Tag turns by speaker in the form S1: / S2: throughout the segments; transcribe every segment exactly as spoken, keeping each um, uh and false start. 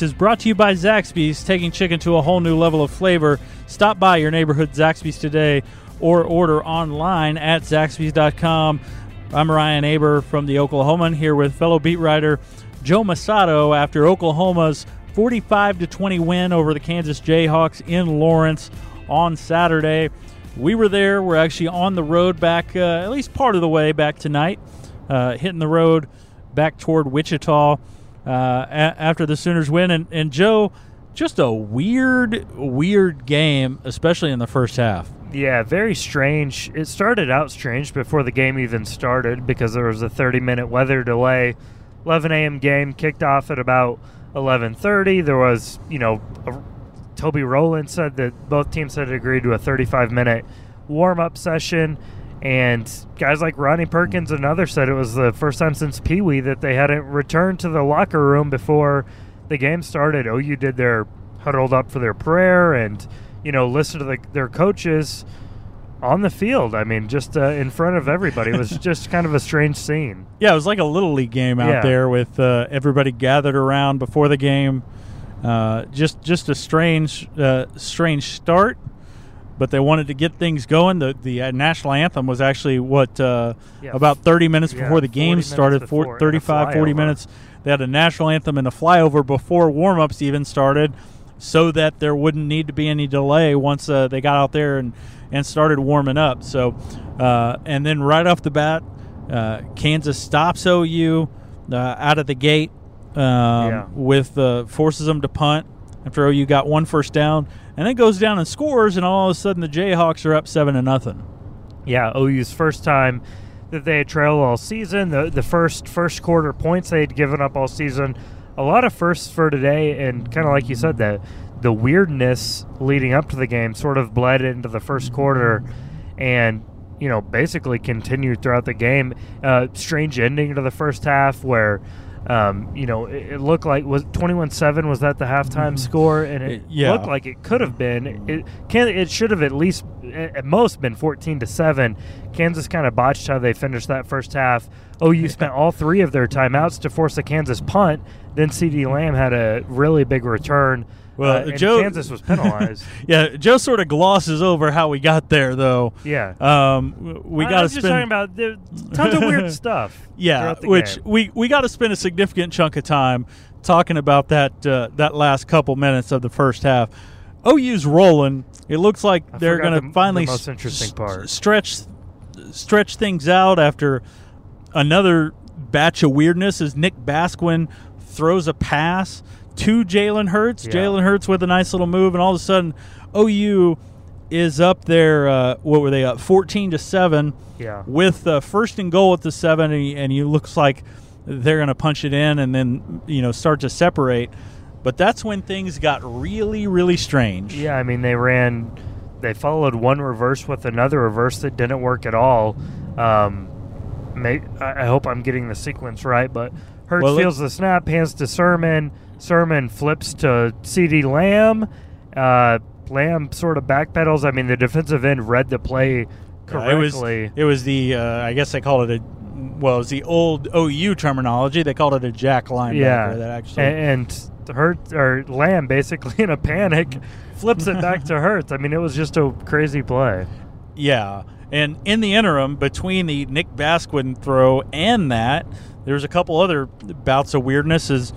S1: Weeks is brought to you by Zaxby's, taking chicken to a whole new level of flavor. Stop by your neighborhood Zaxby's today or order online at zaxby's dot com. I'm Ryan Aber from the Oklahoman here with fellow beat writer Joe Masato after Oklahoma's forty-five to twenty win over the Kansas Jayhawks in Lawrence on Saturday. We were there. We're actually on the road back, uh, at least part of the way back tonight, uh, hitting the road back toward Wichita uh, a- after the Sooners win. And, and Joe, just a weird, weird game, especially in the first half.
S2: Yeah, very strange. It started out strange before the game even started because there was a thirty-minute weather delay. eleven a.m. game kicked off at about eleven thirty. There was, you know, a, Toby Rowland said that both teams had agreed to a thirty-five minute warm-up session. And guys like Ronnie Perkins and others said it was the first time since Pee Wee that they hadn't returned to the locker room before the game started. O U did their huddled up for their prayer and, you know, listened to the, their coaches on the field. I mean, just uh, in front of everybody. It was just kind of a strange scene.
S1: Yeah, it was like a Little League game out
S2: Yeah.
S1: there with uh, everybody gathered around before the game. Uh, just just a strange uh, strange start. But they wanted to get things going. The the uh, national anthem was actually, what, uh,
S2: Yeah.
S1: about thirty minutes
S2: Yeah,
S1: before the game
S2: forty
S1: started,
S2: minutes
S1: for,
S2: before, and a
S1: thirty-five, forty
S2: flyover.
S1: minutes. They had a national anthem and a flyover before warm-ups even started so that there wouldn't need to be any delay once uh, they got out there and, and started warming up. So, uh, and then right off the bat, uh, Kansas stops O U uh, out of the gate um,
S2: Yeah.
S1: with uh, forces them to punt after O U got one first down, and then goes down and scores, and all of a sudden the Jayhawks are up seven to nothing.
S2: Yeah, O U's first time that they had trailed all season. The the first first quarter points they had given up all season. A lot of firsts for today, and kind of like you said, the the weirdness leading up to the game sort of bled into the first quarter, and you know basically continued throughout the game. Uh, strange ending to the first half where. Um, you know, it, it looked like was twenty-one seven was that the halftime score, and it
S1: Yeah.
S2: looked like it could have been. It can it should have at least at most been fourteen to seven. Kansas kind of botched how they finished that first half. O U spent all three of their timeouts to force a Kansas punt. Then CeeDee Lamb had a really big return.
S1: Well,
S2: uh, and
S1: Joe-
S2: Kansas was penalized.
S1: Yeah, Joe sort of glosses over how we got there, though.
S2: Yeah,
S1: Um, we
S2: I-
S1: got
S2: I'm
S1: to
S2: just
S1: spend
S2: talking about there, tons of weird stuff.
S1: yeah,
S2: throughout the
S1: which
S2: game.
S1: we we got to spend a significant chunk of time talking about that uh, that last couple minutes of the first half. O U's rolling. It looks like
S2: I
S1: they're
S2: forgot
S1: going
S2: the-
S1: to finally
S2: the most
S1: s-
S2: interesting
S1: s-
S2: part.
S1: stretch stretch things out after another batch of weirdness as Nick Basquin throws a pass to Jalen Hurts.
S2: Yeah.
S1: Jalen Hurts with a nice little move, and all of a sudden O U is up there. Uh, what were they up? fourteen to seven.
S2: Yeah.
S1: With uh, first and goal at the seven, and, he, and it looks like they're going to punch it in and then you know start to separate. But that's when things got really, really strange.
S2: Yeah, I mean they ran, they followed one reverse with another reverse that didn't work at all. Um, may, I I hope I'm getting the sequence right, but Hurts
S1: Well,
S2: feels the snap, hands to Sermon. Sermon flips to CeeDee Lamb. Uh, Lamb sort of backpedals. I mean, the defensive end read the play
S1: Uh, it was
S2: correctly.
S1: it was the uh, I guess they called it a well, it was the old O U terminology. They called it a jack linebacker.
S2: yeah,
S1: That actually
S2: and, and Hurt or Lamb basically in a panic flips it back to Hurts. I mean, it was just a crazy play.
S1: Yeah, and in the interim, between the Nick Basquin throw and that, there's a couple other bouts of weirdness as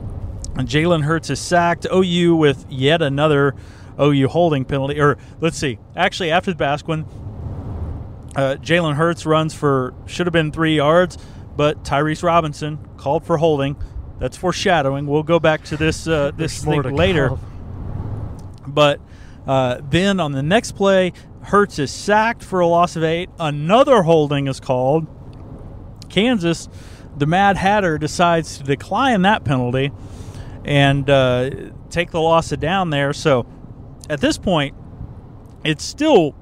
S1: Jalen Hurts is sacked. O U with yet another O U holding penalty. Or let's see, actually after the Basquin, uh, Jalen Hurts runs for, should have been three yards, but Tyrese Robinson called for holding. That's foreshadowing. We'll go back to this uh, this
S2: There's more
S1: thing
S2: to
S1: later.
S2: come.
S1: But uh, then on the next play, Hurts is sacked for a loss of eight. Another holding is called. Kansas, the Mad Hatter, decides to decline that penalty and uh, take the loss of down there. So at this point, it's still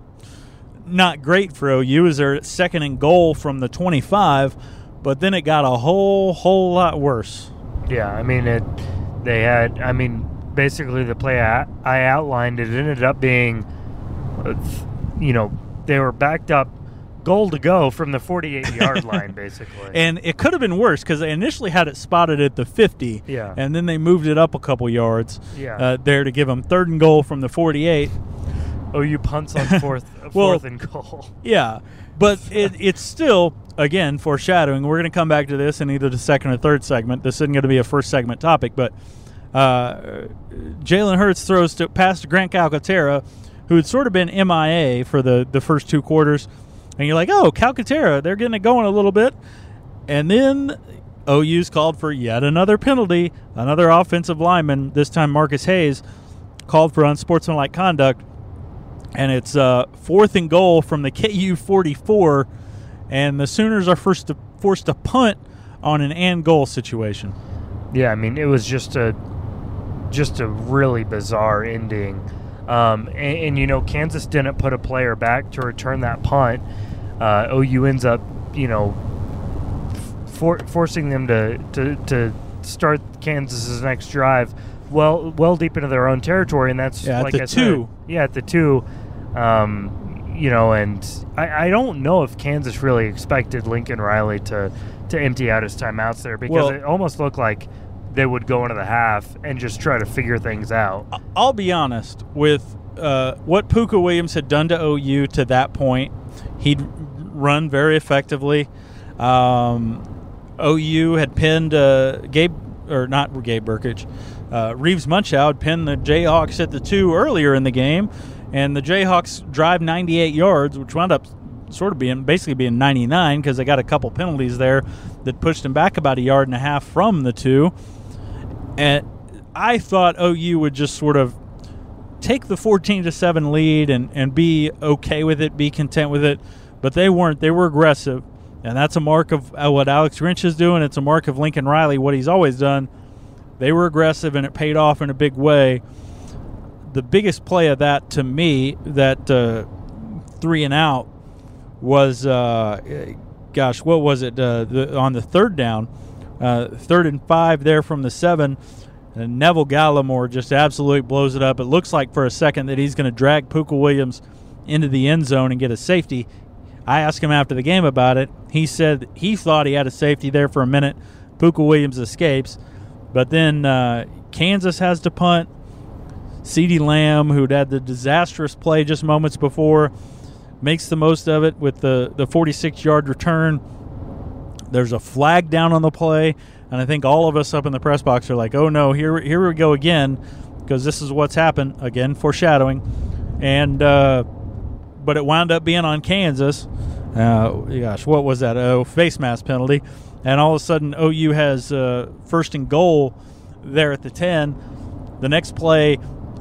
S1: not great for O U as they're at second and goal from the twenty-five, but then it got a whole, whole lot worse.
S2: Yeah, I mean it. They had. I mean, basically the play I, I outlined. It ended up being, uh, you know, they were backed up goal to go from the forty-eight-yard line, basically.
S1: And it could have been worse because they initially had it spotted at the fifty,
S2: yeah.
S1: and then they moved it up a couple yards
S2: yeah.
S1: uh, there to give them third and goal from the forty-eight.
S2: O U punts on fourth,
S1: well,
S2: fourth and goal.
S1: Yeah, but it, it's still, again, foreshadowing. We're going to come back to this in either the second or third segment. This isn't going to be a first segment topic, but uh, Jalen Hurts throws to, past Grant Calcaterra, who had sort of been M I A for the, the first two quarters. And you're like, oh, Calcaterra, they're getting it going a little bit. And then O U's called for yet another penalty. Another offensive lineman, this time Marcus Hayes, called for unsportsmanlike conduct. And it's uh, fourth and goal from the K U forty-four. And the Sooners are forced to, forced to punt on an and goal situation.
S2: Yeah, I mean, it was just a, just a really bizarre ending. Um, and, and, you know, Kansas didn't put a player back to return that punt. Uh, O U ends up, you know, for, forcing them to, to, to start Kansas's next drive well well deep into their own territory, and that's
S1: yeah,
S2: like
S1: at the
S2: I
S1: two.
S2: Said, yeah, at the two. Um, you know, and I, I don't know if Kansas really expected Lincoln Riley to, to empty out his timeouts there because
S1: well,
S2: it almost looked like they would go into the half and just try to figure things out.
S1: I'll be honest with uh, what Pooka Williams had done to O U to that point. He'd run very effectively. Um, O U had pinned uh, Gabe, or not Gabe Burkage, uh, Reeves Munchow had pinned the Jayhawks at the two earlier in the game, and the Jayhawks drive ninety-eight yards, which wound up sort of being basically being ninety-nine because they got a couple penalties there that pushed them back about a yard and a half from the two. And I thought O U would just sort of take the fourteen to seven lead and, and be okay with it, be content with it, but they weren't. They were aggressive, and that's a mark of what Alex Grinch is doing. It's a mark of Lincoln Riley, what he's always done. They were aggressive, and it paid off in a big way. The biggest play of that to me, that uh, three and out, was, uh, gosh, what was it, uh, the, on the third down, uh, third and five there from the seven, and Neville Gallimore just absolutely blows it up. It looks like for a second that he's going to drag Pooka Williams into the end zone and get a safety. I asked him after the game about it. He said he thought he had a safety there for a minute. Pooka Williams escapes. But then uh, Kansas has to punt. CeeDee Lamb, who'd had the disastrous play just moments before, makes the most of it with the, the forty-six-yard return. There's a flag down on the play, and I think all of us up in the press box are like, oh, no, here, here we go again, because this is what's happened. Again, foreshadowing. And uh, but it wound up being on Kansas. Uh, gosh, what was that? Oh, face mask penalty. And all of a sudden, O U has uh, first and goal there at the ten. The next play,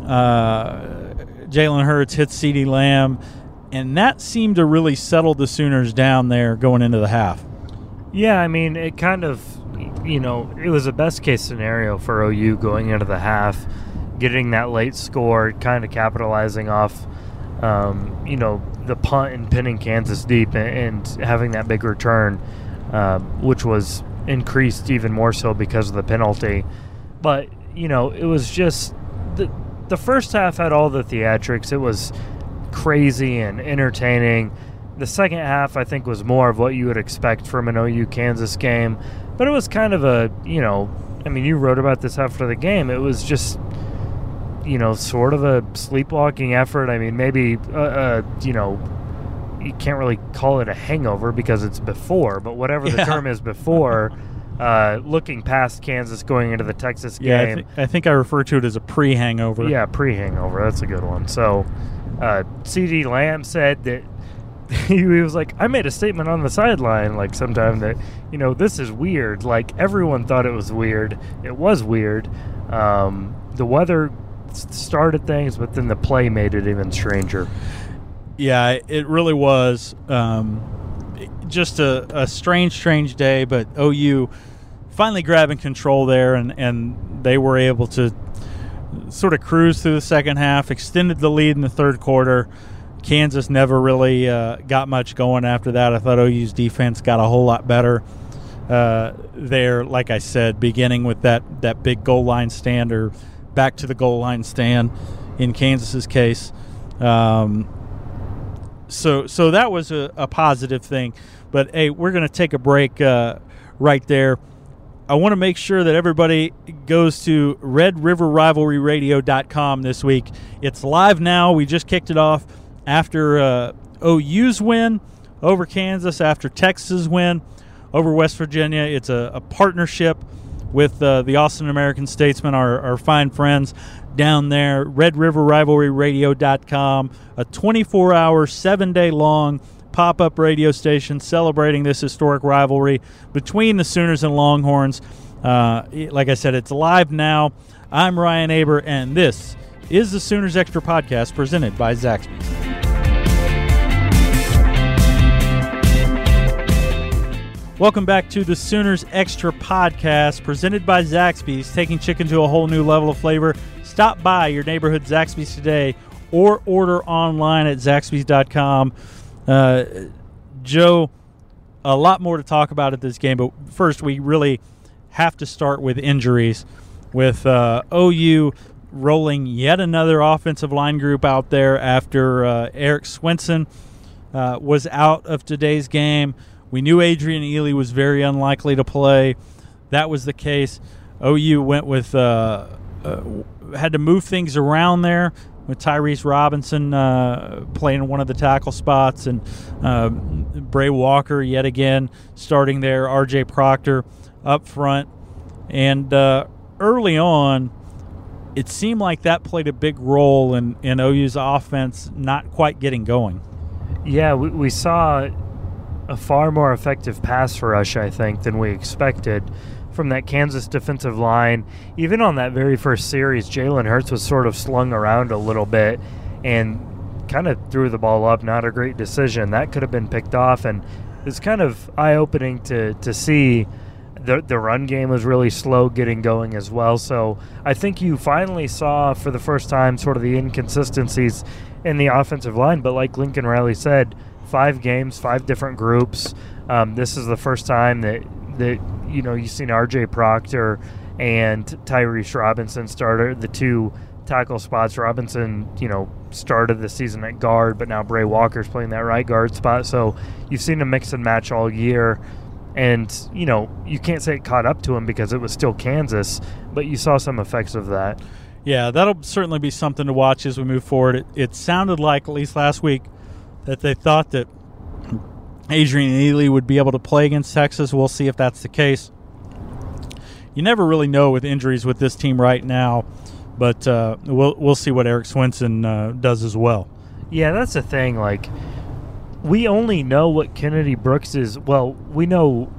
S1: uh, Jalen Hurts hits CeeDee Lamb, and that seemed to really settle the Sooners down there going into the half.
S2: Yeah, I mean, it kind of, you know, it was a best-case scenario for O U going into the half, getting that late score, kind of capitalizing off, um, you know, the punt and pinning Kansas deep and, and having that big return. Uh, which was increased even more so because of the penalty. But, you know, it was just the, the first half had all the theatrics. It was crazy and entertaining. The second half, I think, was more of what you would expect from an O U-Kansas game. But it was kind of a, you know, I mean, you wrote about this after the game. It was just, you know, sort of a sleepwalking effort. I mean, maybe, uh, uh, you know, you can't really call it a hangover because it's before, but whatever the
S1: yeah.
S2: term is before, uh, looking past Kansas going into the Texas game.
S1: Yeah, I, th- I think I refer to it as a pre-hangover.
S2: Yeah, pre-hangover. That's a good one. So uh, CeeDee Lamb said that he was like, I made a statement on the sideline like sometime that, you know, this is weird. Like everyone thought it was weird. It was weird. Um, the weather started things, but then the play made it even stranger.
S1: Yeah, it really was um, just a, a strange, strange day, but O U finally grabbing control there, and, and they were able to sort of cruise through the second half, extended the lead in the third quarter. Kansas never really uh, got much going after that. I thought O U's defense got a whole lot better uh, there, like I said, beginning with that, that big goal line stand, or back to the goal line stand in Kansas's case. Um so so that was a, a positive thing. But, hey, we're going to take a break uh, right there. I want to make sure that everybody goes to red river rivalry radio dot com this week. It's live now. We just kicked it off after uh, O U's win over Kansas, after Texas' win over West Virginia. It's a, a partnership with uh, the Austin American Statesman, our, our fine friends down there. red river rivalry radio dot com, a twenty-four hour, seven day long pop-up radio station celebrating this historic rivalry between the Sooners and Longhorns. Uh, like I said, it's live now. I'm Ryan Aber, and this is the Sooners Extra Podcast presented by Zaxby's. Welcome back to the Sooners Extra Podcast presented by Zaxby's, taking chicken to a whole new level of flavor. Stop by your neighborhood Zaxby's today or order online at zaxby's dot com. Uh, Joe, a lot more to talk about at this game, but first we really have to start with injuries, with uh, O U rolling yet another offensive line group out there after uh, Eric Swinson uh, was out of today's game. We knew Adrian Ealy was very unlikely to play. That was the case. O U went with uh, uh, had to move things around there, with Tyrese Robinson uh, playing one of the tackle spots, and uh, Bray Walker yet again starting there, R J Proctor up front. And uh, early on, it seemed like that played a big role in, in O U's offense not quite getting going.
S2: Yeah, we, we saw a far more effective pass rush, I think, than we expected from that Kansas defensive line. Even on that very first series, Jalen Hurts was sort of slung around a little bit and kind of threw the ball up. Not a great decision. That could have been picked off, and it's kind of eye-opening to, to see the, the run game was really slow getting going as well. So I think you finally saw for the first time sort of the inconsistencies in the offensive line. But like Lincoln Riley said, five games, five different groups. Um, this is the first time that that you know you've seen R J Proctor and Tyrese Robinson started the two tackle spots. Robinson, you know, started the season at guard, but now Bray Walker's playing that right guard spot. So you've seen him mix and match all year, and you know you can't say it caught up to him because it was still Kansas, but you saw some effects of that.
S1: Yeah, that'll certainly be something to watch as we move forward. It, it sounded like, at least last week, that they thought that Adrian Ealy would be able to play against Texas. We'll see if that's the case. You never really know with injuries with this team right now, but uh, we'll we'll see what Eric Swinson uh, does as well.
S2: Yeah, that's the thing. Like, we only know what Kennedy Brooks is. Well, we know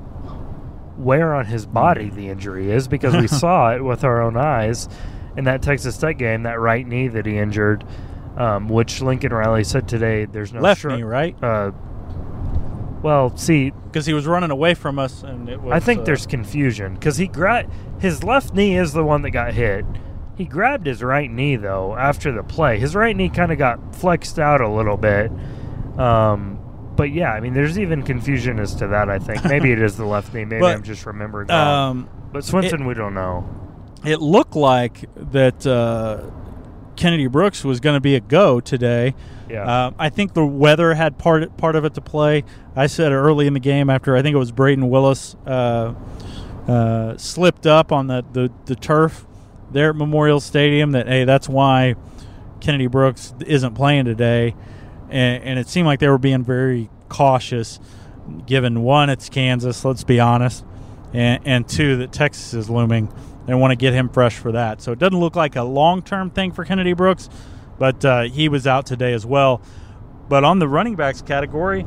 S2: where on his body the injury is because we saw it with our own eyes in that Texas Tech game, that right knee that he injured, um, which Lincoln Riley said today there's no
S1: left
S2: stru-
S1: knee, right?
S2: Uh, Well, see,
S1: because he was running away from us, and it was.
S2: I think
S1: uh,
S2: there's confusion because he gra- his left knee is the one that got hit. He grabbed his right knee though after the play. His right knee kind of got flexed out a little bit. Um, but yeah, I mean, there's even confusion as to that. I think maybe it is the left knee. Maybe
S1: but,
S2: I'm just remembering wrong.
S1: Um,
S2: but Swinson,
S1: it,
S2: we don't know.
S1: It looked like that uh, Kennedy Brooks was going to be a go today.
S2: Yeah.
S1: Uh, I think the weather had part part of it to play. I said early in the game after I think it was Braden Willis uh, uh, slipped up on the, the, the turf there at Memorial Stadium that, hey, that's why Kennedy Brooks isn't playing today. And, and it seemed like they were being very cautious, given, one, it's Kansas, let's be honest, and, and two, that Texas is looming. They want to get him fresh for that. So it doesn't look like a long-term thing for Kennedy Brooks, but uh, he was out today as well. But on the running backs category,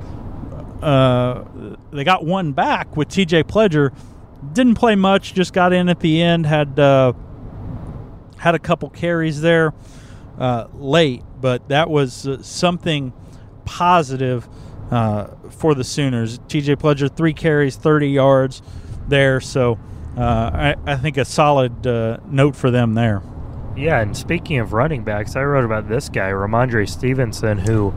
S1: uh, they got one back with T J Pledger. Didn't play much, just got in at the end, had uh, had a couple carries there uh, late, but that was uh, something positive uh, for the Sooners. T J Pledger, three carries, thirty yards there, so uh, I, I think a solid uh, note for them there.
S2: Yeah, and speaking of running backs, I wrote about this guy, Ramondre Stevenson, who,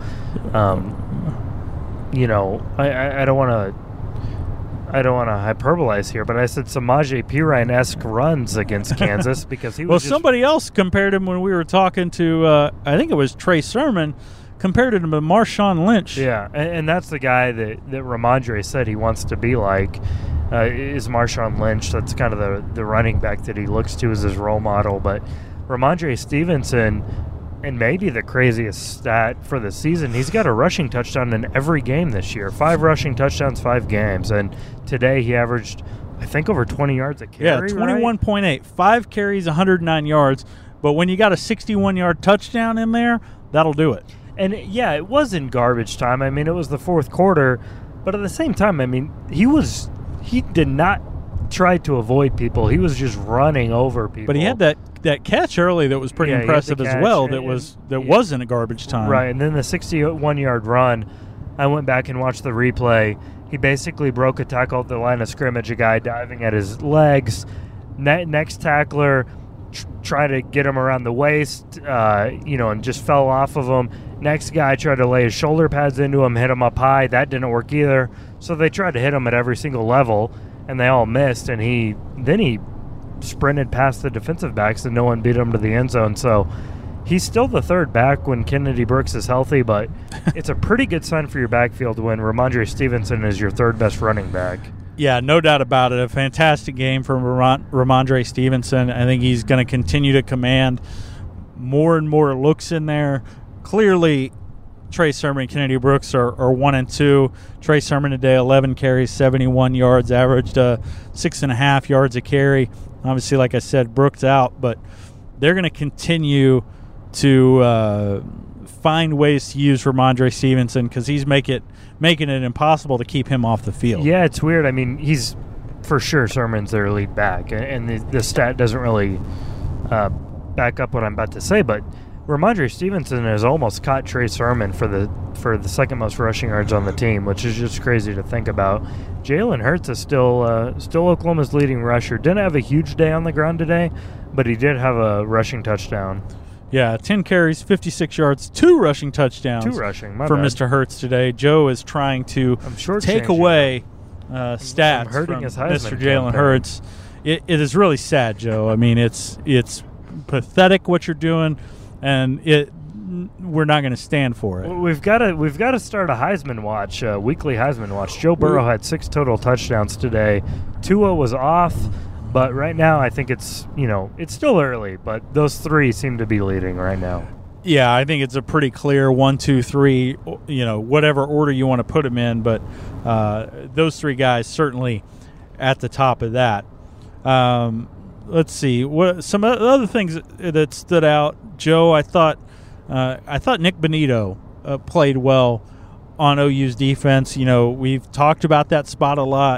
S2: um, you know, I, I, I don't want to I don't want to hyperbolize here, but I said Samaje Perine-esque runs against Kansas because he was
S1: well,
S2: just
S1: somebody else compared him when we were talking to, uh, I think it was Trey Sermon, compared him to Marshawn Lynch.
S2: Yeah, and, and that's the guy that, that Ramondre said he wants to be like, uh, is Marshawn Lynch. That's kind of the, the running back that he looks to as his role model. But Ramondre Stevenson, and maybe the craziest stat for the season, he's got a rushing touchdown in every game this year. Five rushing touchdowns, five games. And today he averaged, I think, over twenty yards a carry.
S1: Yeah, twenty-one point eight. Right? Five carries, one hundred nine yards. But when you got a sixty-one-yard touchdown in there, that'll do it.
S2: And, yeah, it was in garbage time. I mean, it was the fourth quarter. But at the same time, I mean, he was he did not try to avoid people. He was just running over people.
S1: But he had that, that catch early that was pretty
S2: yeah,
S1: impressive as well. That
S2: and,
S1: was that
S2: yeah.
S1: wasn't a garbage time.
S2: Right, and then the sixty-one-yard run, I went back and watched the replay. He basically broke a tackle at the line of scrimmage, a guy diving at his legs. Ne- next tackler tr- tried to get him around the waist, uh, you know, and just fell off of him. Next guy tried to lay his shoulder pads into him, hit him up high. That didn't work either. So they tried to hit him at every single level, and they all missed. And he then he sprinted past the defensive backs, and no one beat him to the end zone. So he's still the third back when Kennedy Brooks is healthy, but it's a pretty good sign for your backfield when Ramondre Stevenson is your third best running back.
S1: Yeah, no doubt about it. A fantastic game from Ram- Ramondre Stevenson. I think he's going to continue to command more and more looks in there. Clearly, Trey Sermon and Kennedy Brooks are, are one and two. Trey Sermon today, eleven carries, seventy-one yards, averaged uh, six and a half yards a carry. Obviously, like I said, Brooks out, but they're going to continue to uh, find ways to use Ramondre Stevenson because he's make it making it impossible to keep him off the field.
S2: Yeah, it's weird. I mean, he's for sure Sermon's their lead back, and the, the stat doesn't really uh, back up what I'm about to say, but Ramondre Stevenson has almost caught Trey Sermon for the for the second most rushing yards on the team, which is just crazy to think about. Jalen Hurts is still uh, still Oklahoma's leading rusher. Didn't have a huge day on the ground today, but he did have a rushing touchdown.
S1: Yeah, ten carries, fifty-six yards, two rushing touchdowns.
S2: Two rushing, my
S1: for
S2: bad.
S1: Mister Hurts today. Joe is trying to
S2: I'm sure
S1: take away uh, stats
S2: hurting
S1: from
S2: his Heisman
S1: Mister Jalen
S2: campaign.
S1: Hurts. It, it is really sad, Joe. I mean, it's it's pathetic what you're doing, and it we're not going to stand for it.
S2: We've got to we've got to start a Heisman watch, a weekly Heisman watch. Joe Burrow had six total touchdowns today. Tua was off, but right now I think it's you know it's still early, but those three seem to be leading right now.
S1: Yeah, I think it's a pretty clear one, two, three. You know, whatever order you want to put them in, but uh, those three guys certainly at the top of that. Um, let's see what some other things that stood out, Joe. I thought. Uh, I thought Nick Bonito uh, played well on O U's defense. You know, we've talked about that spot a lot.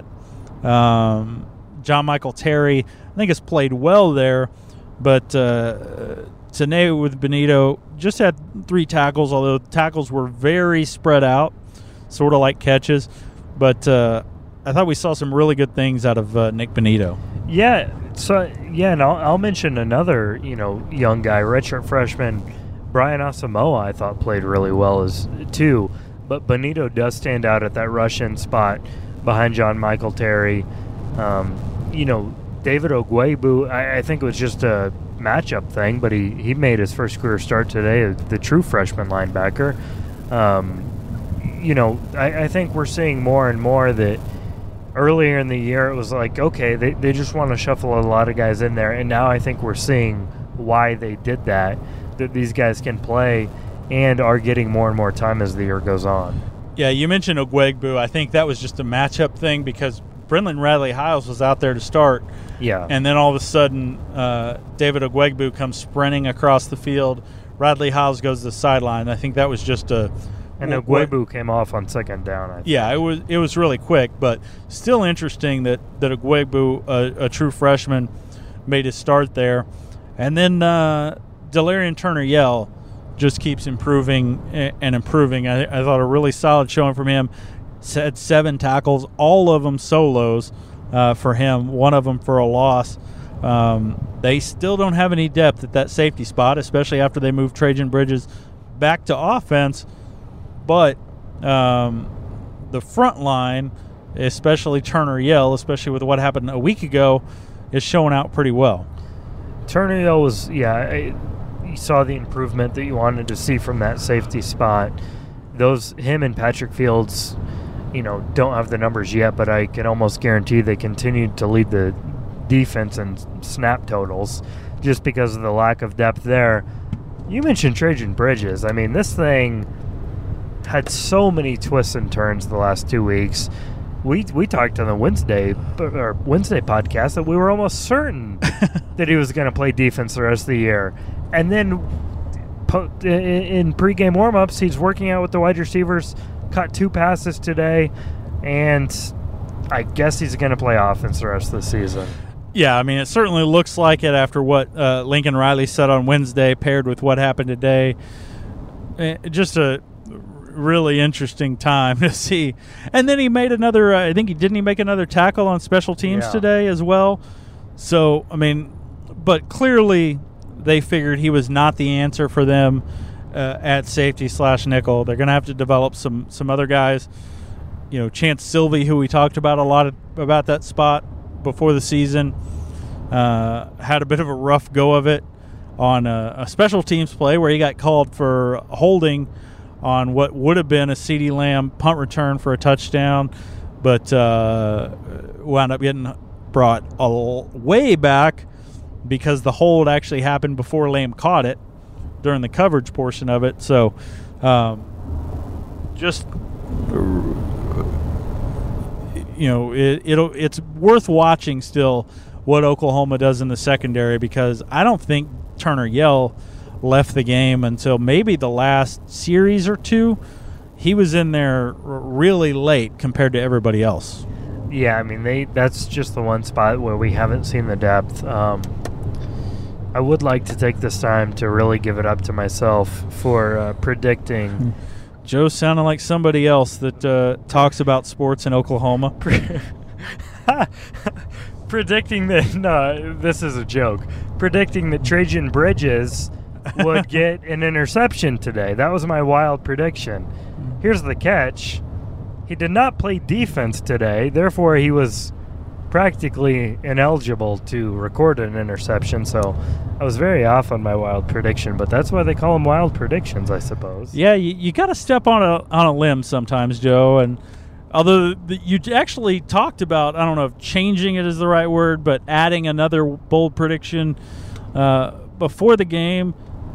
S1: Um, John Michael Terry, I think, has played well there, but uh, today with Bonito just had three tackles, although tackles were very spread out, sort of like catches. But uh, I thought we saw some really good things out of uh, Nick Bonito.
S2: Yeah, so yeah, and I'll, I'll mention another you know young guy, redshirt freshman. Brian Asamoah, I thought, played really well as too, but Bonito does stand out at that rush-in spot behind John Michael Terry. Um, you know, David Ogwebu, I, I think it was just a matchup thing, but he, he made his first career start today, the true freshman linebacker. Um, you know, I, I think we're seeing more and more that earlier in the year it was like, okay, they, they just want to shuffle a lot of guys in there, and now I think we're seeing why they did that. That these guys can play and are getting more and more time as the year goes on.
S1: Yeah, you mentioned Ogwegbu. I think that was just a matchup thing because Brendan Radley-Hiles was out there to start.
S2: Yeah.
S1: And then all of a sudden, uh, David Ogwegbu comes sprinting across the field. Radley-Hiles goes to the sideline. I think that was just a –
S2: And Ogwebu came off on second down, I think.
S1: Yeah, it was it was really quick, but still interesting that, that Ogwegbu, a, a true freshman, made his start there. And then uh, – Delarian Turner-Yell just keeps improving and improving. I, I thought a really solid showing from him. Had seven tackles, all of them solos uh, for him, one of them for a loss. Um, they still don't have any depth at that safety spot, especially after they moved Trajan Bridges back to offense. But um, the front line, especially Turner-Yell, especially with what happened a week ago, is showing out pretty well.
S2: Turner-Yell was, yeah, you saw the improvement that you wanted to see from that safety spot. Those him and Patrick Fields, you know, don't have the numbers yet, but I can almost guarantee they continued to lead the defense in snap totals just because of the lack of depth there. You mentioned Trajan Bridges. I mean, this thing had so many twists and turns the last two weeks. We we talked on the Wednesday or Wednesday podcast that we were almost certain that he was going to play defense the rest of the year. And then po- in pregame warmups, he's working out with the wide receivers, caught two passes today, and I guess he's going to play offense the rest of the season.
S1: Yeah, I mean, it certainly looks like it after what uh, Lincoln Riley said on Wednesday, paired with what happened today. Just a really interesting time to see. And then he made another, uh, I think he didn't he make another tackle on special teams
S2: yeah.
S1: today as well. So, I mean, but clearly they figured he was not the answer for them uh, at safety slash nickel. They're going to have to develop some, some other guys. You know, Chance Sylvie, who we talked about a lot of, about that spot before the season, uh, had a bit of a rough go of it on a, a special teams play where he got called for holding on what would have been a CeeDee Lamb punt return for a touchdown, but uh, wound up getting brought a way back because the hold actually happened before Lamb caught it during the coverage portion of it. So um, just, you know, it, it'll it's worth watching still what Oklahoma does in the secondary, because I don't think Turner Yell left the game until maybe the last series or two. He was in there really late compared to everybody else.
S2: Yeah, I mean, they that's just the one spot where we haven't seen the depth. Um, I would like to take this time to really give it up to myself for uh, predicting.
S1: Joe sounded like somebody else that uh, talks about sports in Oklahoma.
S2: Predicting that, no, this is a joke. Predicting that Trajan Bridges would get an interception today. That was my wild prediction. Here's the catch. He did not play defense today, therefore he was practically ineligible to record an interception, so I was very off on my wild prediction, but that's why they call them wild predictions, I suppose.
S1: Yeah, you, you got to step on a on a limb sometimes, Joe, and although the, you actually talked about, I don't know if changing it is the right word, but adding another bold prediction uh, before the game,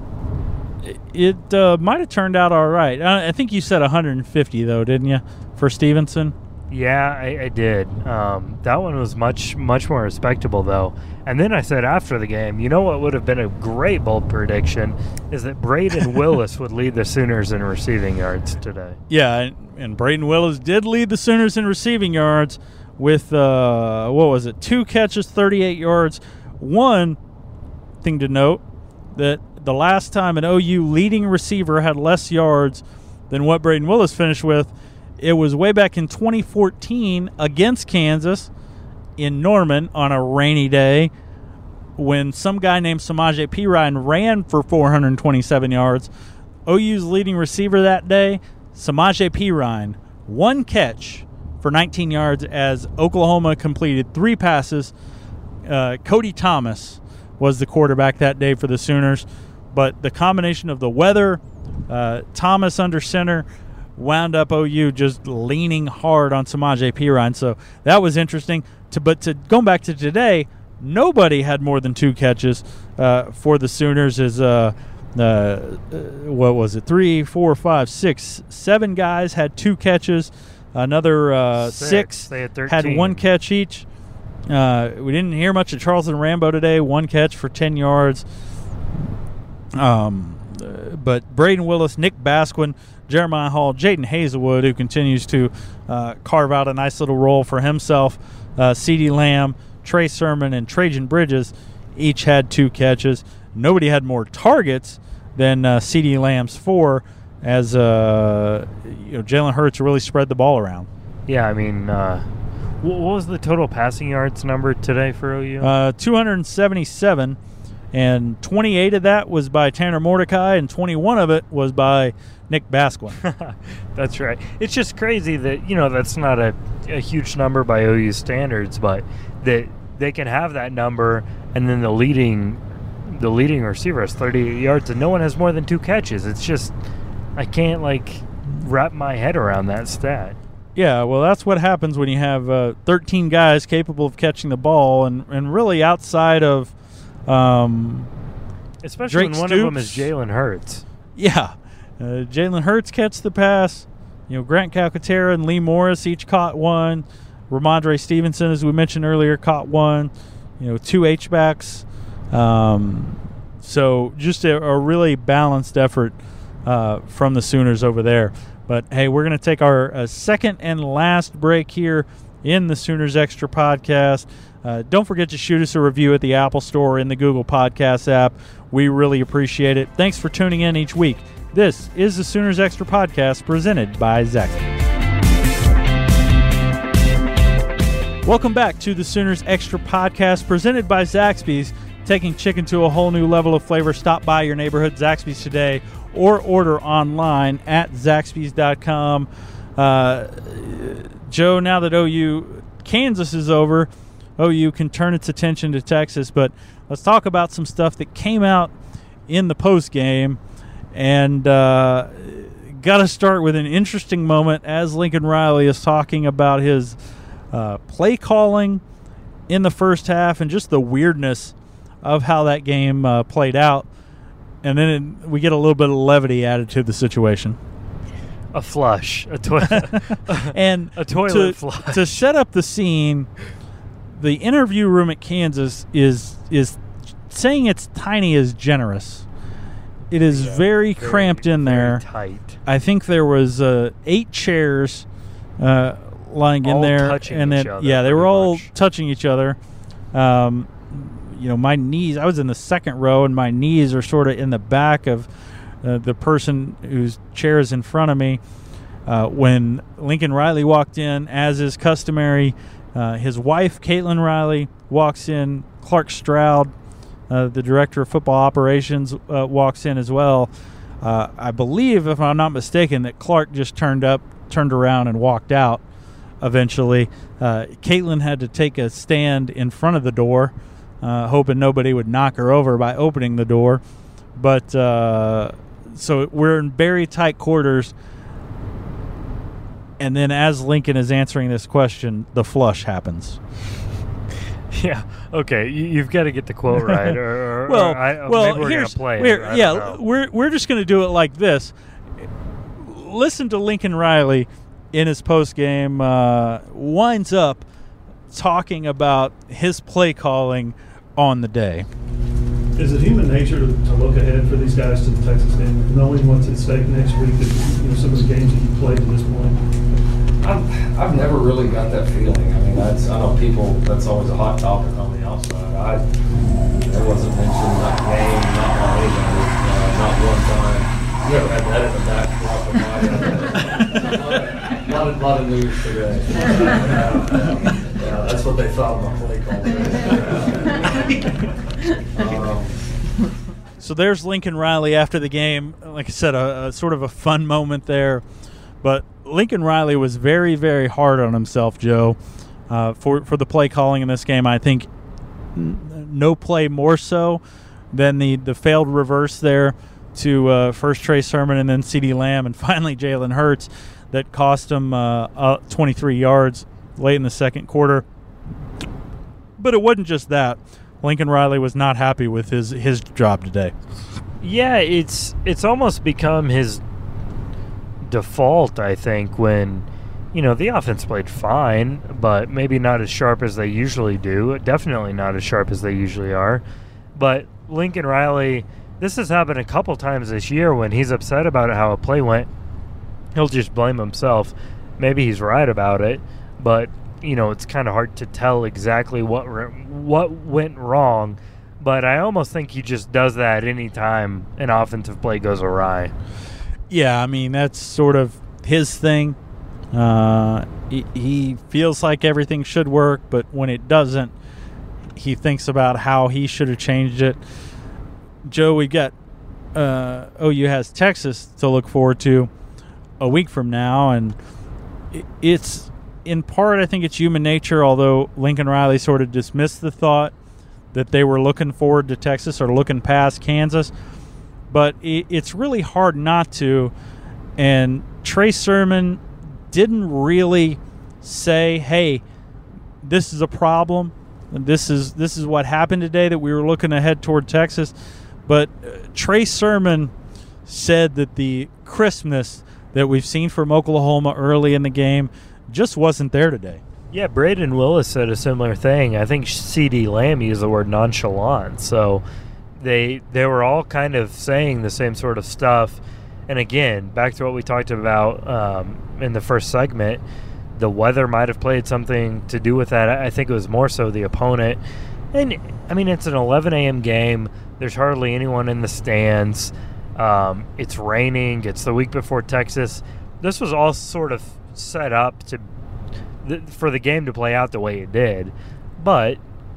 S1: it uh, might have turned out all right. I, I think you said one hundred fifty, though, didn't you, for Stevenson?
S2: Yeah, I, I did. Um, that one was much, much more respectable, though. And then I said after the game, you know what would have been a great bold prediction is that Braden Willis would lead the Sooners in receiving yards today.
S1: Yeah, and, and Braden Willis did lead the Sooners in receiving yards with, uh, what was it, two catches, thirty-eight yards. One thing to note, that the last time an O U leading receiver had less yards than what Braden Willis finished with, it was way back in twenty fourteen against Kansas in Norman on a rainy day when some guy named Samaje Perine ran for four hundred twenty-seven yards. O U's leading receiver that day, Samaje Perine, one catch for nineteen yards as Oklahoma completed three passes. Uh, Cody Thomas was the quarterback that day for the Sooners, but the combination of the weather, uh, Thomas under center, wound up O U just leaning hard on Samaje Perine. So that was interesting. To, but to going back to today, nobody had more than two catches uh, for the Sooners. As uh, uh, what was it? Three, four, five, six, seven guys had two catches. Another uh, six,
S2: six they had,
S1: had one catch each. Uh, we didn't hear much of Charleston Rambo today. One catch for ten yards. Um, uh, but Braden Willis, Nick Basquin, Jeremiah Hall, Jaden Hazelwood, who continues to uh, carve out a nice little role for himself. Uh, CeeDee Lamb, Trey Sermon, and Trajan Bridges each had two catches. Nobody had more targets than uh, CeeDee Lamb's four, as uh, you know, Jalen Hurts really spread the ball around.
S2: Yeah, I mean, uh, what was the total passing yards number today for O U?
S1: Uh, two hundred seventy-seven, and twenty-eight of that was by Tanner Mordecai, and twenty-one of it was by Nick Basquin.
S2: That's right. It's just crazy that, you know, that's not a, a huge number by O U standards, but that they can have that number and then the leading the leading receiver has thirty-eight yards, and no one has more than two catches. It's just, I can't, like, wrap my head around that stat.
S1: Yeah, well, that's what happens when you have uh, thirteen guys capable of catching the ball, and, and really outside of um,
S2: Especially
S1: Drake
S2: when one
S1: Stoops.
S2: of them is Jalen Hurts.
S1: Yeah. Uh, Jalen Hurts catch the pass. You know, Grant Calcaterra and Lee Morris each caught one. Ramondre Stevenson, as we mentioned earlier, caught one. You know, two H-backs. Um, so just a, a really balanced effort uh, from the Sooners over there. But, hey, we're going to take our uh, second and last break here in the Sooners Extra podcast. Uh, don't forget to shoot us a review at the Apple Store in the Google Podcasts app. We really appreciate it. Thanks for tuning in each week. This is the Sooners Extra podcast presented by Zaxby's. Welcome back to the Sooners Extra podcast presented by Zaxby's. Taking chicken to a whole new level of flavor. Stop by your neighborhood Zaxby's today or order online at Zaxby's dot com. Uh, Joe, now that O U Kansas is over, O U can turn its attention to Texas, but let's talk about some stuff that came out in the post game. And uh, got to start with an interesting moment as Lincoln Riley is talking about his uh, play calling in the first half and just the weirdness of how that game uh, played out. And then it, we get a little bit of levity added to the situation.
S2: A flush. A, to-
S1: and
S2: a toilet
S1: to,
S2: flush.
S1: To set up the scene, the interview room at Kansas is is saying it's tiny is generous. It is
S2: yeah,
S1: very,
S2: very
S1: cramped in
S2: very
S1: there.
S2: Tight.
S1: I think there was uh, eight chairs uh, lying
S2: all
S1: in there,
S2: touching
S1: and then
S2: each other,
S1: yeah, they were all
S2: much.
S1: touching each other. Um, you know, my knees. I was in the second row, and my knees are sort of in the back of uh, the person whose chair is in front of me. Uh, when Lincoln Riley walked in, as is customary, uh, his wife Caitlin Riley walks in. Clark Stroud, Uh, the director of football operations, uh, walks in as well. Uh, I believe, if I'm not mistaken, that Clark just turned up, turned around, and walked out eventually. Uh, Caitlin had to take a stand in front of the door, uh, hoping nobody would knock her over by opening the door. But uh, so we're in very tight quarters. And then as Lincoln is answering this question, the flush happens.
S2: Yeah. Okay. You, you've got to get the quote right, or, or
S1: well,
S2: or I,
S1: well,
S2: maybe we're gonna
S1: here's,
S2: play
S1: we're,
S2: it. I
S1: yeah,
S2: don't know.
S1: we're we're just going to do it like this. Listen to Lincoln Riley in his post game uh, winds up talking about his play calling on the day.
S3: Is it human nature to, to look ahead for these guys to the Texas game, knowing what's at stake next week? That, you know, some of the games that you played to this point.
S4: I've, I've never really got that feeling. I mean, that's I know people. That's always a hot topic on the outside. I there wasn't mentioned that game, not by anybody, uh, not one time. You ever had that in the back drop of my? A lot of, lot of news today. yeah, yeah, that's what they thought of my play call. um,
S1: So there's Lincoln Riley after the game. Like I said, a, a sort of a fun moment there. But Lincoln Riley was very, very hard on himself, Joe, uh, for, for the play calling in this game. I think n- no play more so than the, the failed reverse there to uh, first Trey Sermon and then CeeDee Lamb and finally Jalen Hurts that cost him uh, uh, twenty-three yards late in the second quarter. But it wasn't just that. Lincoln Riley was not happy with his, his job today.
S2: Yeah, it's it's almost become his default, I think, when, you know, the offense played fine, but maybe not as sharp as they usually do. Definitely not as sharp as they usually are. But Lincoln Riley, this has happened a couple times this year when he's upset about how a play went. He'll just blame himself. Maybe he's right about it, but, you know, it's kind of hard to tell exactly what what went wrong. But I almost think he just does that any time an offensive play goes awry.
S1: Yeah, I mean, that's sort of his thing. Uh, he, he feels like everything should work, but when it doesn't, he thinks about how he should have changed it. Joe, we got uh, O U has Texas to look forward to a week from now, and it's in part, I think it's human nature, although Lincoln Riley sort of dismissed the thought that they were looking forward to Texas or looking past Kansas. But it, it's really hard not to. And Trey Sermon didn't really say, hey, this is a problem. This is this is what happened today, that we were looking to head toward Texas. But uh, Trey Sermon said that the crispness that we've seen from Oklahoma early in the game just wasn't there today.
S2: Yeah, Braden Willis said a similar thing. I think C D Lamb used the word nonchalant. So they they were all kind of saying the same sort of stuff. And again, back to what we talked about um, in the first segment, the weather might have played something to do with that. I think it was more so the opponent. And, I mean, it's an eleven a.m. game. There's hardly anyone in the stands. Um, it's raining. It's the week before Texas. This was all sort of set up to th- for the game to play out the way it did. But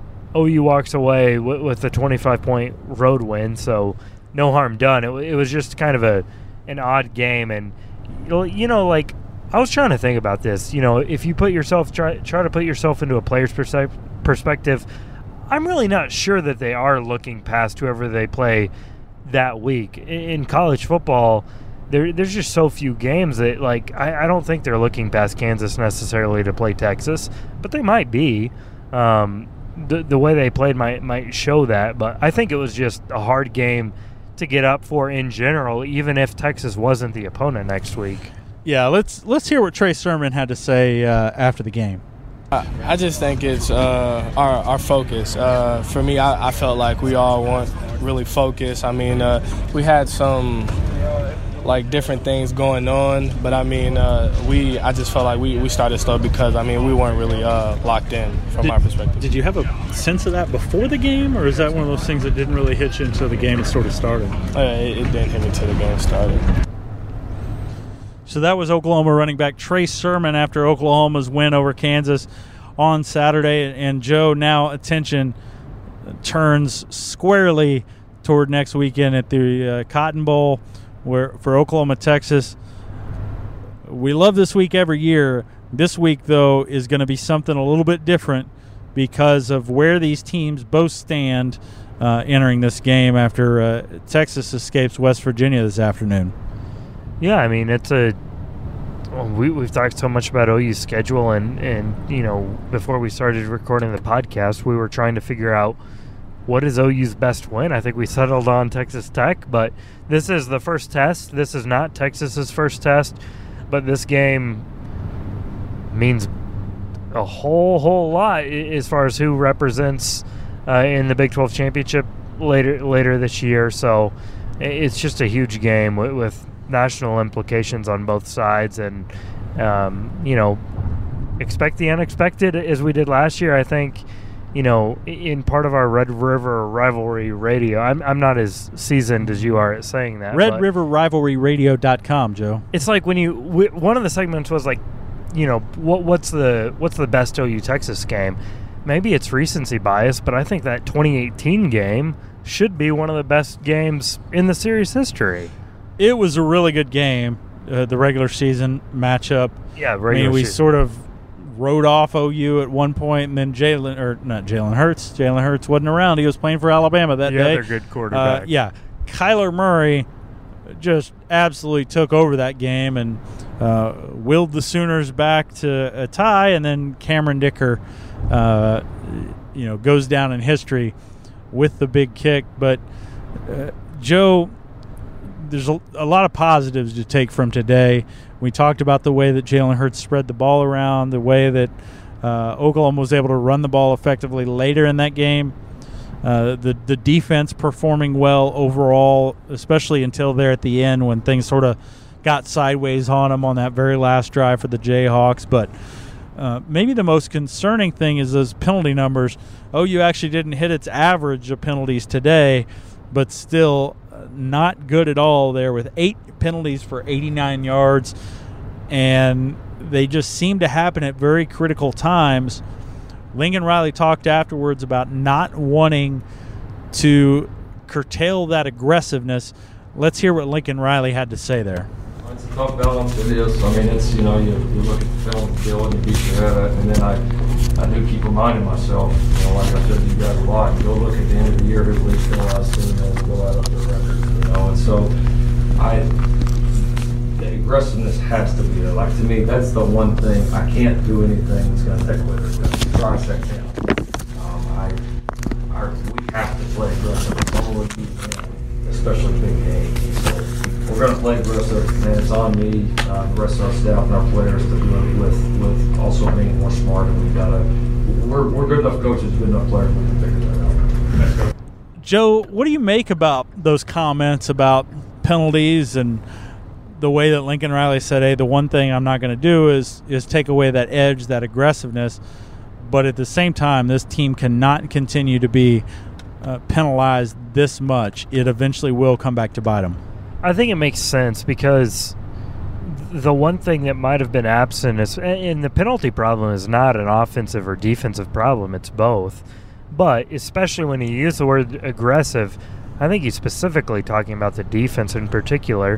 S2: O U walks away w- with a twenty-five point road win, so no harm done. It, w- it was just kind of a an odd game. And, you know, like, I was trying to think about this. You know, if you put yourself, try, try to put yourself into a player's perse- perspective, I'm really not sure that they are looking past whoever they play that week. In, in college football, there, there's just so few games that, like, I, I don't think they're looking past Kansas necessarily to play Texas, but they might be. Um, the, the way they played might, might show that, but I think it was just a hard game to get up for in general, even if Texas wasn't the opponent next week.
S1: Yeah, let's let's hear what Trey Sermon had to say uh, after the game.
S5: I, I just think it's uh, our our focus. Uh, for me, I, I felt like we all want really focus. I mean, uh, we had some like different things going on, but I mean, uh, we I just felt like we, we started slow because I mean we weren't really uh, locked in from
S1: did,
S5: our perspective.
S3: Did you have a sense of that before the game, or is that one of those things that didn't really hit you until the game had sort of started?
S5: Uh, it, it didn't hit me until the game started.
S1: So that was Oklahoma running back Trey Sermon after Oklahoma's win over Kansas on Saturday. And Joe, now attention turns squarely toward next weekend at the uh, Cotton Bowl, where for Oklahoma, Texas. We love this week every year. This week, though, is going to be something a little bit different because of where these teams both stand uh, entering this game after uh, Texas escapes West Virginia this afternoon.
S2: Yeah, I mean, it's a well, we, we've talked so much about O U's schedule, and, and, you know, before we started recording the podcast, we were trying to figure out what is O U's best win. I think we settled on Texas Tech, but this is the first test. This is not Texas's first test, but this game means a whole, whole lot as far as who represents uh, in the Big twelve championship later later this year. So it's just a huge game with, with national implications on both sides, and um, you know, expect the unexpected as we did last year. I think, you know, in part of our Red River Rivalry Radio, I'm I'm not as seasoned as you are at saying that.
S1: Red River Rivalry Radio dot com, Joe.
S2: It's like when you w- one of the segments was like, you know, what what's the what's the best O U Texas game? Maybe it's recency bias, but I think that twenty eighteen game should be one of the best games in the series history.
S1: It was a really good game, uh, the regular season matchup.
S2: Yeah, regular
S1: I mean, we
S2: season.
S1: sort of wrote off O U at one point, and then Jalen, or not Jalen Hurts. Jalen Hurts wasn't around. He was playing for Alabama that
S2: the
S1: day.
S2: other good quarterback.
S1: Uh, yeah, Kyler Murray just absolutely took over that game and uh, willed the Sooners back to a tie, and then Cameron Dicker, uh, you know, goes down in history with the big kick. But uh, Joe, there's a, a lot of positives to take from today. We talked about the way that Jalen Hurts spread the ball around, the way that uh, Oklahoma was able to run the ball effectively later in that game. Uh, the the defense performing well overall, especially until there at the end when things sort of got sideways on them on that very last drive for the Jayhawks. But uh, maybe the most concerning thing is those penalty numbers. O U actually didn't hit its average of penalties today, but still not good at all there with eight penalties for eighty-nine yards, and they just seem to happen at very critical times. Lincoln Riley talked afterwards about not wanting to curtail that aggressiveness. Let's hear what Lincoln Riley had to say there.
S4: It's a tough balance. It is. I mean, it's, you know, you, you look at the film and feel it and you beat your head at it, and then I, I do keep reminding myself, you know, like I said to you guys a lot, go look least penalized team and go out of their record, you know. And so, I the aggressiveness has to be there. Like, to me, that's the one thing. I can't do anything that's going to take away their aggressive. Try to check down. Um, I, our, we have to play aggressive. It's all we can, especially big games. So we're going to play aggressive, and it's on me, uh, the rest of our staff and our players to do it with, with also being more smart. And we got to. We're we're good enough coaches, good enough players. We can figure that out.
S1: Joe, what do you make about those comments about penalties and the way that Lincoln Riley said, hey, the one thing I'm not going to do is is take away that edge, that aggressiveness, but at the same time, this team cannot continue to be uh, penalized this much. It eventually will come back to bite them.
S2: I think it makes sense because the one thing that might have been absent is, and the penalty problem is not an offensive or defensive problem, it's both. But especially when you use the word aggressive, I think he's specifically talking about the defense in particular.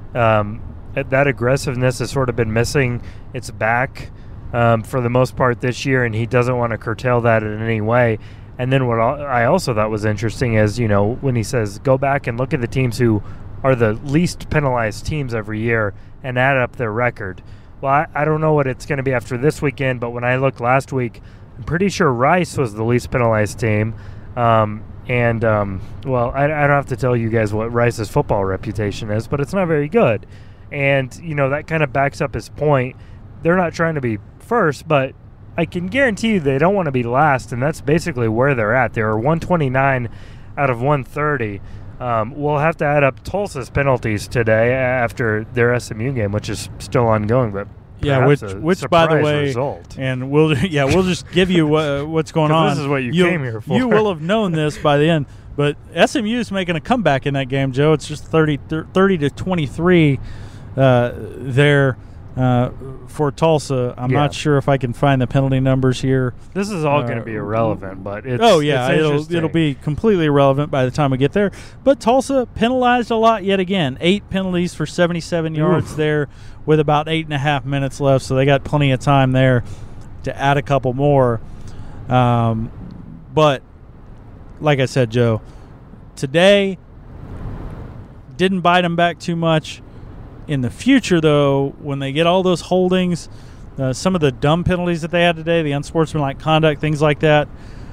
S2: Um, that aggressiveness has sort of been missing. It's back um, for the most part this year, and he doesn't want to curtail that in any way. And then what I also thought was interesting is, you know, when he says go back and look at the teams who are the least penalized teams every year and add up their record. Well, I, I don't know what it's going to be after this weekend, but when I looked last week, I'm pretty sure Rice was the least penalized team. Um, and, um, well, I, I don't have to tell you guys what Rice's football reputation is, but it's not very good. And, you know, that kind of backs up his point. They're not trying to be first, but I can guarantee you they don't want to be last, and that's basically where they're at. They were one twenty-nine out of one thirty. Um, we'll have to add up Tulsa's penalties today after their S M U game, which is still ongoing, but
S1: yeah, which, which by the way,
S2: result.
S1: and we'll yeah we'll just give you uh, what's going on.
S2: This is what you
S1: You'll,
S2: came here for.
S1: You will have known this by the end, but S M U is making a comeback in that game, Joe. It's just thirty, thirty to twenty-three uh, there uh, for Tulsa. I'm
S2: yeah.
S1: not sure if I can find the penalty numbers here.
S2: This is all
S1: uh,
S2: going to be irrelevant, but it's
S1: oh yeah,
S2: it's
S1: it'll it'll be completely irrelevant by the time we get there. But Tulsa penalized a lot yet again. Eight penalties for seventy-seven yards
S2: Oof.
S1: there, with about eight and a half minutes left, so they got plenty of time there to add a couple more. Um, but like I said, Joe, today didn't bite them back too much. In the future, though, when they get all those holdings, uh, some of the dumb penalties that they had today, the unsportsmanlike conduct, things like that,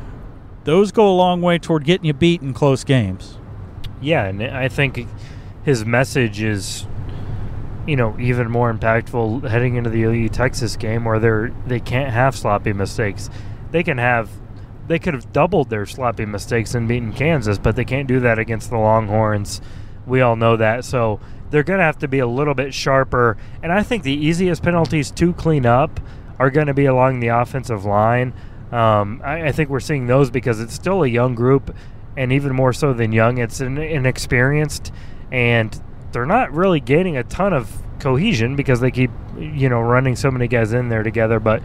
S1: those go a long way toward getting you beat in close games.
S2: Yeah, and I think his message is, you know, even more impactful heading into the O U Texas game, where they're they can't have sloppy mistakes. They can have, they could have doubled their sloppy mistakes and beaten Kansas, but they can't do that against the Longhorns. We all know that, so they're going to have to be a little bit sharper. And I think the easiest penalties to clean up are going to be along the offensive line. Um, I, I think we're seeing those because it's still a young group, and even more so than young, it's an, inexperienced, and they're not really gaining a ton of cohesion because they keep, you know, running so many guys in there together. But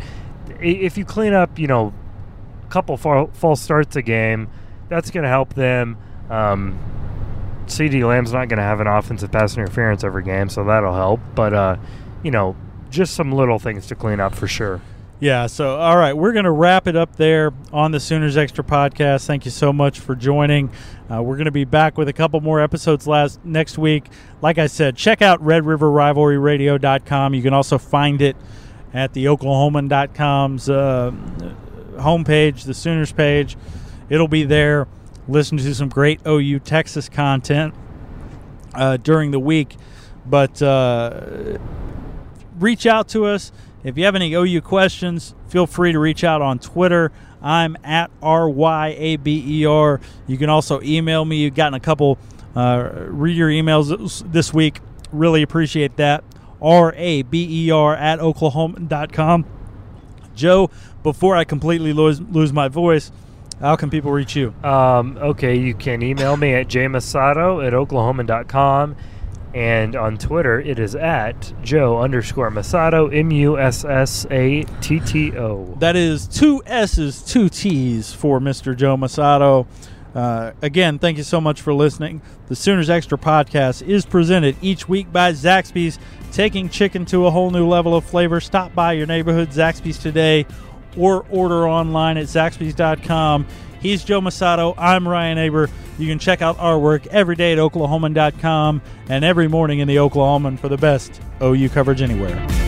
S2: if you clean up, you know, a couple false starts a game, that's going to help them. Um, CeeDee Lamb's not going to have an offensive pass interference every game, so that'll help. But, uh, you know, just some little things to clean up for sure.
S1: Yeah, so, all right, we're going to wrap it up there on the Sooners Extra podcast. Thank you so much for joining. Uh, we're going to be back with a couple more episodes last next week. Like I said, check out red river rivalry radio dot com. You can also find it at the oklahoman dot com's uh, homepage, the Sooners page. It'll be there. Listen to some great O U Texas content uh, during the week. But uh, reach out to us. If you have any O U questions, feel free to reach out on Twitter. I'm at R Y A B E R. You can also email me. You've gotten a couple uh, read your emails this week. Really appreciate that. R A B E R at oklahoman dot com. Joe, before I completely lose, lose my voice, how can people reach you?
S2: Um, okay, you can email me at jmasato at oklahoman dot com. And on Twitter, it is at Joe underscore Masato, M U S S A T T O.
S1: That is two S's, two T's for Mister Joe Masato. Uh, again, thank you so much for listening. The Sooners Extra podcast is presented each week by Zaxby's, taking chicken to a whole new level of flavor. Stop by your neighborhood Zaxby's today or order online at zaxby's dot com. He's Joe Masato. I'm Ryan Aber. You can check out our work every day at oklahoman dot com and every morning in the Oklahoman for the best O U coverage anywhere.